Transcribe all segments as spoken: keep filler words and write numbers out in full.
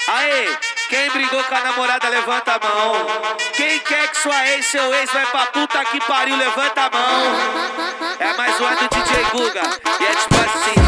Aê, quem brigou com a namorada, levanta a mão. Quem quer que sua ex, seu ex, vai pra puta que pariu, levanta a mão. É mais uma do D J Guga, e é tipo assim.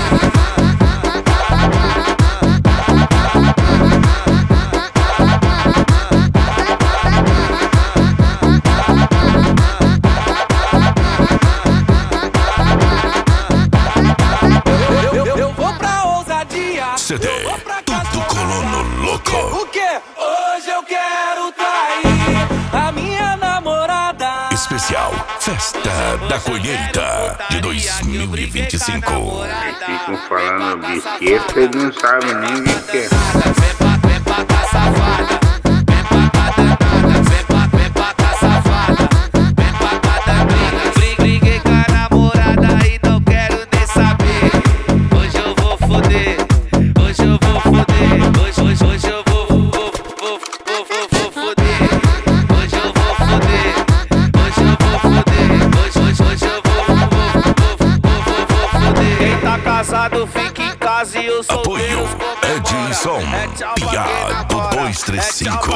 C D, tudo colono louco. O que? Hoje eu quero trair a minha namorada. Especial Festa da Colheita de dois mil e vinte e cinco. Eles ficam falando besteira, eles não sabem nem o que é. Vem pra cá, safada. Vem pra cá, danada. Vem pra, vem pra cá, safada. Vem pra cá, danada. Briguei com a namorada e não quero nem saber. Hoje eu vou foder. Hoje eu vou foder. Hoje, hoje, hoje eu vou, vou, vou, vou, vou, vou foder. Hoje eu vou foder. Hoje eu vou foder. Hoje, hoje, hoje eu vou, vou, vou, vou, vou, vou foder. Quem tá casado fica em casa e eu sou Apoio Edson Piá do dois três cinco.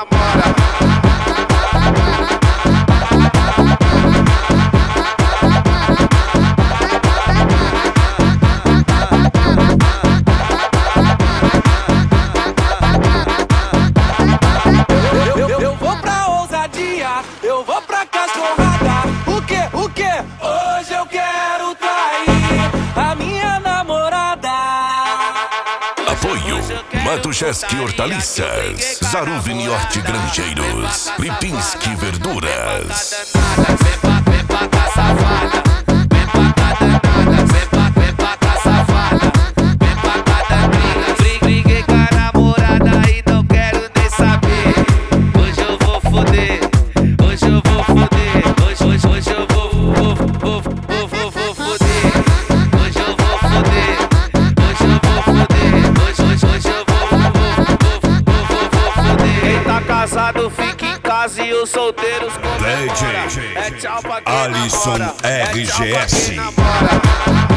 Eu vou pra ousadia, eu vou pra cachorrada. O que? O que? Hoje eu quero trair a minha namorada. Apoio Matucheski Hortaliças, Zaruvini Hortigranjeiros, Lipinski Verduras. Vem pra, vem pra cá, safada. Vem pra cá, danada. Vem pra, vem pra cá, safada. Vem pra cá, danada. Briguei com a namorada e não quero nem saber. Hoje eu vou foder. Hoje eu vou foder. Hoje, hoje, hoje eu vou, vou, vou, vou, vou, vou foder. Hoje eu vou foder. Hoje eu vou foder. Hoje, hoje, hoje eu vou, vou, vou, vou, vou, vou foder. Quem tá casado fica em casa e os solteiros comemora. É tchau pra quem Alisson namora. É tchau pra R G S. quem namora.